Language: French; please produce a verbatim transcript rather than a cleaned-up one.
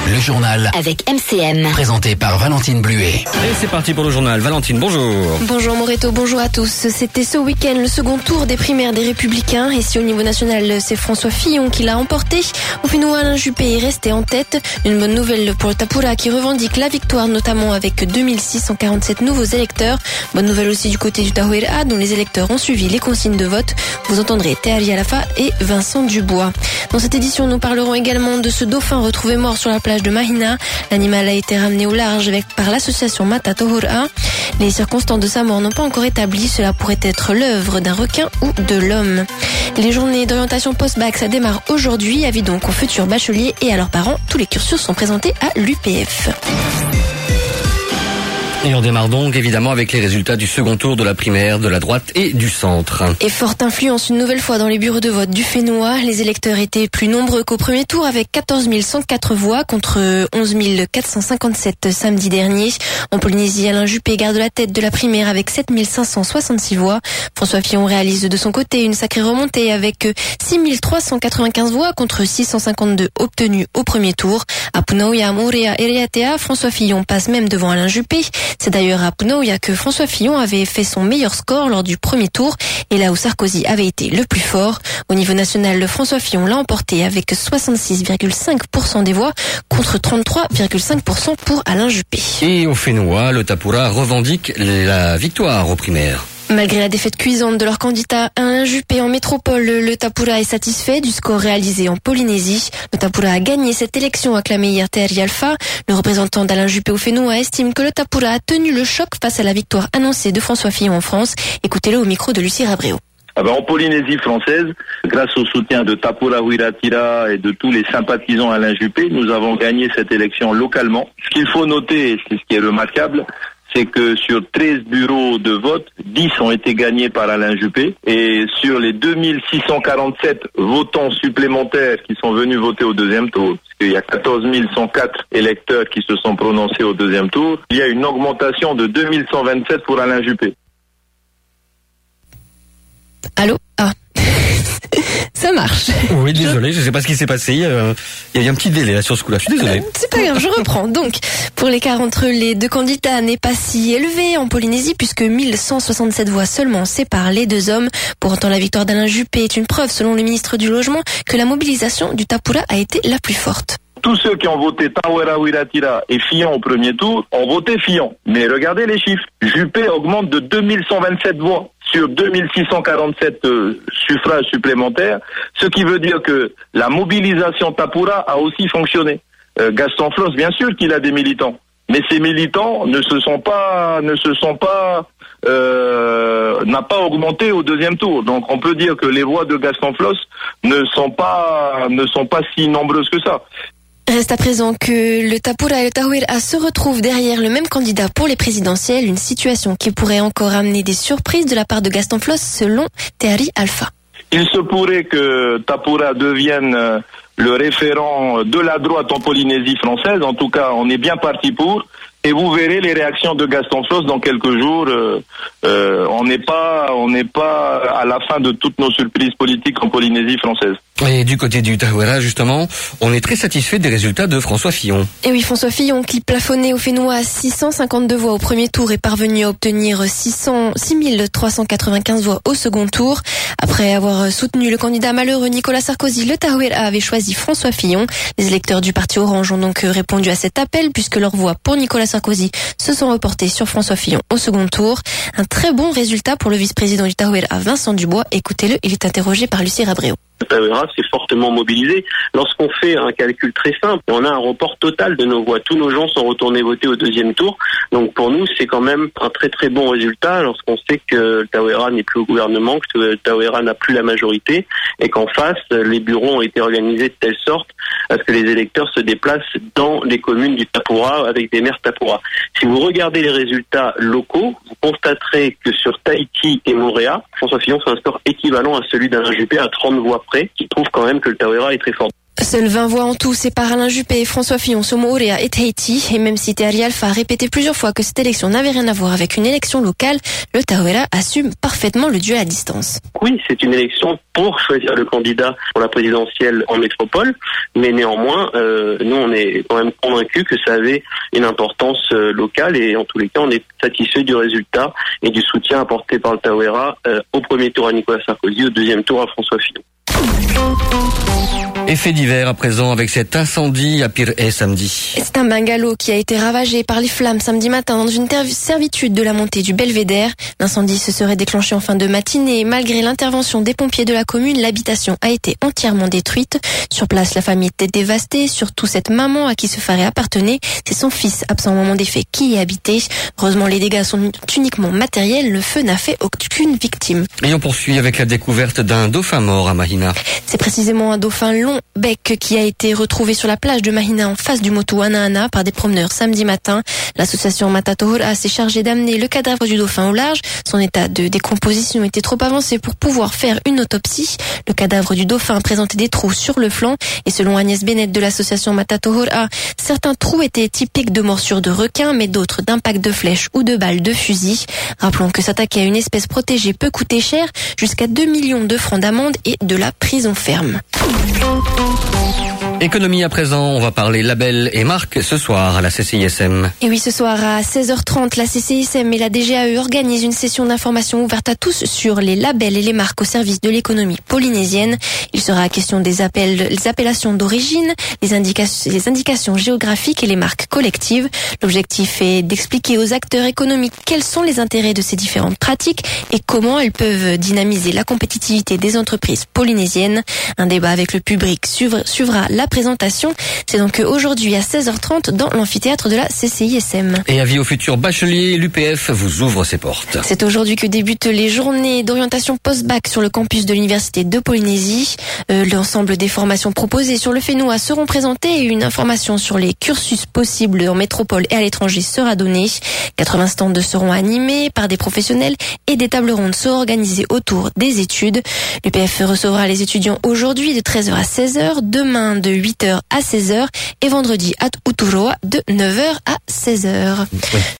Le journal avec M C M. Présenté par Valentine Bluet. Et c'est parti pour le journal. Valentine, bonjour. Bonjour Moreto, bonjour à tous. C'était ce week-end le second tour des primaires des Républicains. Et si au niveau national, c'est François Fillon qui l'a emporté, au final, Alain Juppé est resté en tête. Une bonne nouvelle pour le Tapura qui revendique la victoire, notamment avec deux mille six cent quarante-sept nouveaux électeurs. Bonne nouvelle aussi du côté du Tahuera, dont les électeurs ont suivi les consignes de vote. Vous entendrez Théari Alafa et Vincent Dubois. Dans cette édition, nous parlerons également de ce dauphin retrouvé mort sur la plage de Mahina. L'animal a été ramené au large avec, par l'association Mata Tohora. Les circonstances de sa mort n'ont pas encore établi. Cela pourrait être l'œuvre d'un requin ou de l'homme. Les journées d'orientation post-bac, ça démarre aujourd'hui. Avis donc aux futurs bacheliers et à leurs parents. Tous les cursus sont présentés à l'U P F. Et on démarre donc évidemment avec les résultats du second tour de la primaire de la droite et du centre. Et forte influence une nouvelle fois dans les bureaux de vote du Fénois. Les électeurs étaient plus nombreux qu'au premier tour avec quatorze mille cent quatre voix contre onze mille quatre cent cinquante-sept samedi dernier. En Polynésie, Alain Juppé garde la tête de la primaire avec sept mille cinq cent soixante-six voix. François Fillon réalise de son côté une sacrée remontée avec six mille trois cent quatre-vingt-quinze voix contre six cent cinquante-deux obtenues au premier tour. À Punauia, Moorea et Reatea, François Fillon passe même devant Alain Juppé. C'est d'ailleurs à Punauia que François Fillon avait fait son meilleur score lors du premier tour et là où Sarkozy avait été le plus fort. Au niveau national, le François Fillon l'a emporté avec soixante-six virgule cinq pour cent des voix contre trente-trois virgule cinq pour cent pour Alain Juppé. Et au Fénois, le Tapura revendique la victoire aux primaires. Malgré la défaite cuisante de leur candidat Alain Juppé en métropole, le Tapura est satisfait du score réalisé en Polynésie. Le Tapura a gagné cette élection, acclamé hier Théari Alpha. Le représentant d'Alain Juppé au Fénois estime que le Tapura a tenu le choc face à la victoire annoncée de François Fillon en France. Écoutez-le au micro de Lucie Rabreo. Ah ben en Polynésie française, grâce au soutien de Tapura Wiratira et de tous les sympathisants Alain Juppé, nous avons gagné cette élection localement. Ce qu'il faut noter, et c'est ce qui est remarquable, c'est que sur treize bureaux de vote, dix ont été gagnés par Alain Juppé. Et sur les deux mille six cent quarante-sept votants supplémentaires qui sont venus voter au deuxième tour, puisqu'il y a quatorze mille cent quatre électeurs qui se sont prononcés au deuxième tour, il y a une augmentation de deux mille cent vingt-sept pour Alain Juppé. Allô? Ah. Ça marche. Oui, désolé, je ne sais pas ce qui s'est passé. Euh, il y a eu un petit délai là sur ce coup-là. Je suis désolé. C'est pas grave, je reprends. Donc, pour l'écart entre les deux candidats n'est pas si élevé en Polynésie puisque mille cent soixante-sept voix seulement séparent les deux hommes. Pour autant, la victoire d'Alain Juppé est une preuve, selon le ministre du Logement, que la mobilisation du Tapura a été la plus forte. Tous ceux qui ont voté Tawera Wiratira et Fillon au premier tour ont voté Fillon. Mais regardez les chiffres. Juppé augmente de deux mille cent vingt-sept voix sur deux mille six cent quarante-sept euh, suffrages supplémentaires, ce qui veut dire que la mobilisation Tapura a aussi fonctionné. Euh, Gaston Floss, bien sûr qu'il a des militants, mais ces militants ne se sont pas, ne se sont pas, euh, n'a pas augmenté au deuxième tour. Donc on peut dire que les voix de Gaston Floss ne sont pas, ne sont pas si nombreuses que ça. Reste à présent que le Tapura et le Tahuera se retrouvent derrière le même candidat pour les présidentielles, une situation qui pourrait encore amener des surprises de la part de Gaston Floss selon Théari Alpha. Il se pourrait que Tapura devienne le référent de la droite en Polynésie française. En tout cas, on est bien parti pour. Et vous verrez les réactions de Gaston Floss dans quelques jours. Euh, euh, on n'est pas, on n'est pas à la fin de toutes nos surprises politiques en Polynésie française. Et du côté du Tahuera, justement, on est très satisfait des résultats de François Fillon. Et oui, François Fillon, qui plafonnait au Fénois à six cent cinquante-deux voix au premier tour, est parvenu à obtenir six mille trois cent quatre-vingt-quinze voix au second tour. Après avoir soutenu le candidat malheureux Nicolas Sarkozy, le Tahuera avait choisi François Fillon. Les électeurs du Parti Orange ont donc répondu à cet appel puisque leurs voix pour Nicolas Sarkozy se sont reportées sur François Fillon au second tour. Un très bon résultat pour le vice-président du Tahuera, Vincent Dubois. Écoutez-le, il est interrogé par Lucie Rabreo. Le Tahuera s'est fortement mobilisé. Lorsqu'on fait un calcul très simple, on a un report total de nos voix. Tous nos gens sont retournés voter au deuxième tour. Donc pour nous, c'est quand même un très très bon résultat lorsqu'on sait que le Tahuera n'est plus au gouvernement, que le Tahuera n'a plus la majorité et qu'en face, les bureaux ont été organisés de telle sorte à ce que les électeurs se déplacent dans les communes du Tapura avec des maires Tapura. Si vous regardez les résultats locaux, vous constaterez que sur Tahiti et Moorea, François Fillon fait un score équivalent à celui d'Alain Juppé à trente voix près, qui prouve quand même que le Tahuera est très fort. Seuls vingt voix en tout séparent Alain Juppé, François Fillon, Somo Orea et Tahiti. Et même si Terry Alpha a répété plusieurs fois que cette élection n'avait rien à voir avec une élection locale, le Tauera assume parfaitement le duel à distance. Oui, c'est une élection pour choisir le candidat pour la présidentielle en métropole, mais néanmoins, euh, nous on est quand même convaincus que ça avait une importance euh, locale et en tous les cas on est satisfait du résultat et du soutien apporté par le Tauera euh, au premier tour à Nicolas Sarkozy, au deuxième tour à François Fillon. Effet divers à présent avec cet incendie à Pirée samedi. C'est un bungalow qui a été ravagé par les flammes samedi matin dans une ter- servitude de la montée du Belvédère. L'incendie se serait déclenché en fin de matinée. Malgré l'intervention des pompiers de la commune, l'habitation a été entièrement détruite. Sur place, la famille était dévastée, surtout cette maman à qui ce phare appartenait. C'est son fils, absent au moment des faits, qui y habitait. Heureusement, les dégâts sont uniquement matériels. Le feu n'a fait aucune victime. Et on poursuit avec la découverte d'un dauphin mort à Mahina. C'est précisément un dauphin long bec qui a été retrouvé sur la plage de Mahina en face du motu Ana Ana par des promeneurs samedi matin. L'association Matatohora s'est chargée d'amener le cadavre du dauphin au large. Son état de décomposition était trop avancé pour pouvoir faire une autopsie. Le cadavre du dauphin présentait des trous sur le flanc et selon Agnès Bennett de l'association Matatohora, certains trous étaient typiques de morsures de requin mais d'autres d'impact de flèches ou de balles de fusil. Rappelons que s'attaquer à une espèce protégée peut coûter cher, jusqu'à deux millions de francs d'amende et de la prison ferme. Économie à présent, on va parler labels et marques ce soir à la C C I S M. Et oui, ce soir à seize heures trente, la C C I S M et la D G A E organisent une session d'information ouverte à tous sur les labels et les marques au service de l'économie polynésienne. Il sera question des appels, les appellations d'origine, les indications, les indications géographiques et les marques collectives. L'objectif est d'expliquer aux acteurs économiques quels sont les intérêts de ces différentes pratiques et comment elles peuvent dynamiser la compétitivité des entreprises polynésiennes. Un débat avec le public suivra la présentation. C'est donc aujourd'hui à seize heures trente dans l'amphithéâtre de la C C I S M. Et avis aux futurs bacheliers, l'U P F vous ouvre ses portes. C'est aujourd'hui que débutent les journées d'orientation post-bac sur le campus de l'Université de Polynésie. Euh, l'ensemble des formations proposées sur le Fénois seront présentées et une information sur les cursus possibles en métropole et à l'étranger sera donnée. quatre-vingts stands seront animés par des professionnels et des tables rondes seront organisées autour des études. L'U P F recevra les étudiants aujourd'hui de treize heures à seize heures, demain de huit heures à seize heures et vendredi à Uturoa de neuf heures à seize heures. Oui.